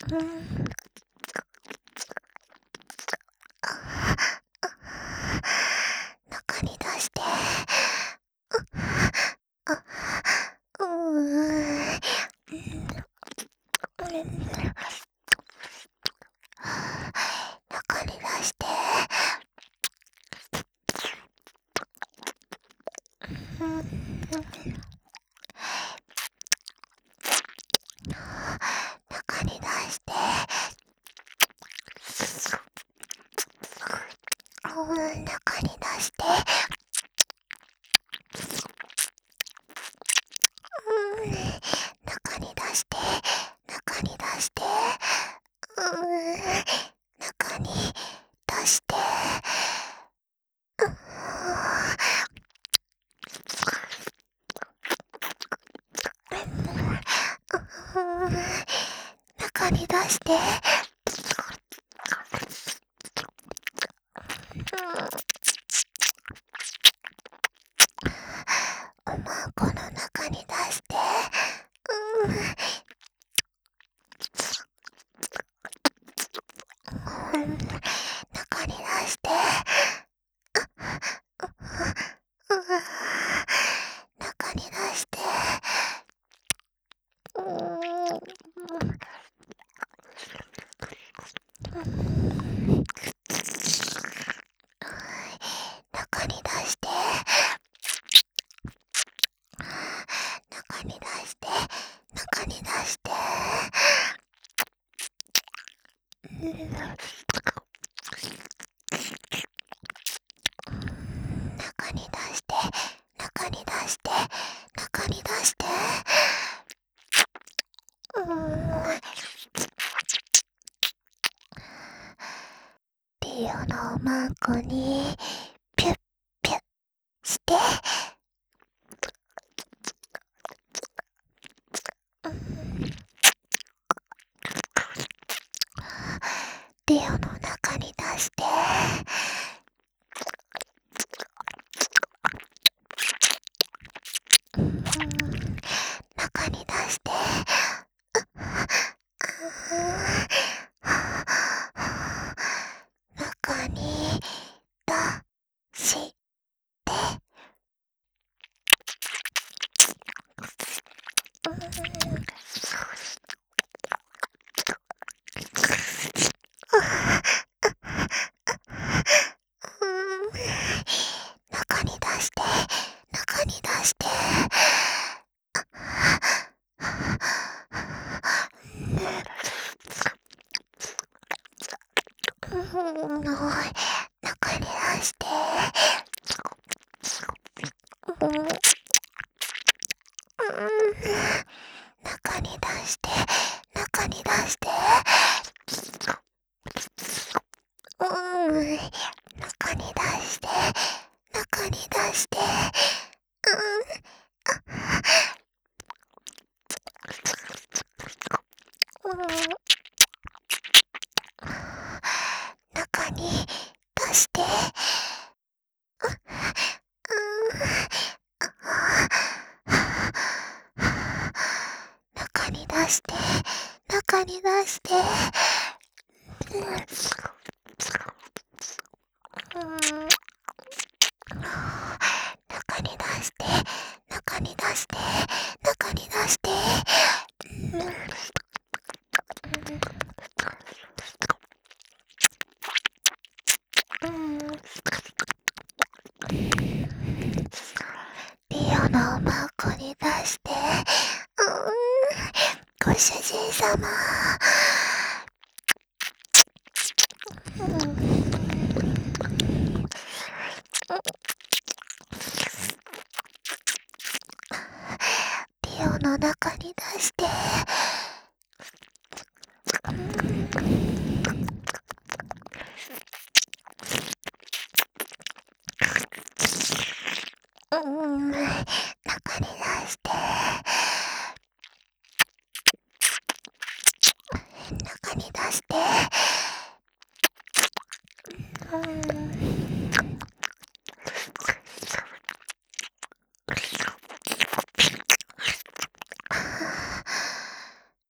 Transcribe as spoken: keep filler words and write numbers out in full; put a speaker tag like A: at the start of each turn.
A: うん。中に出して。あ、うーん。中に出して。うん。中に出して。うん、中に出して。うん、中に出して。中に出して。うん、中に出して。うん、中に出して。おまんこの中に出して。うん、うん、中に出して。うん、中に出して。うん、中に出して。中に出して。中に出して。うん、中に出して。中に出して。中に出して。うーん。リオのおまんこにピュッピュッして。うん、リオの中に出して。うん、中に出して。中に出して。うん、中に出して。中に出して。うん、中に出して。うん、中に出して。中に出して。うん、中に出して。中に出して。うん、うん、中に出して。中に出して。中に出して。うん、中に出して。中に出して。中に出して。うん、うん、リオのおまんこに出して。うん、ご主人様。うん、リオの中に出して。うん、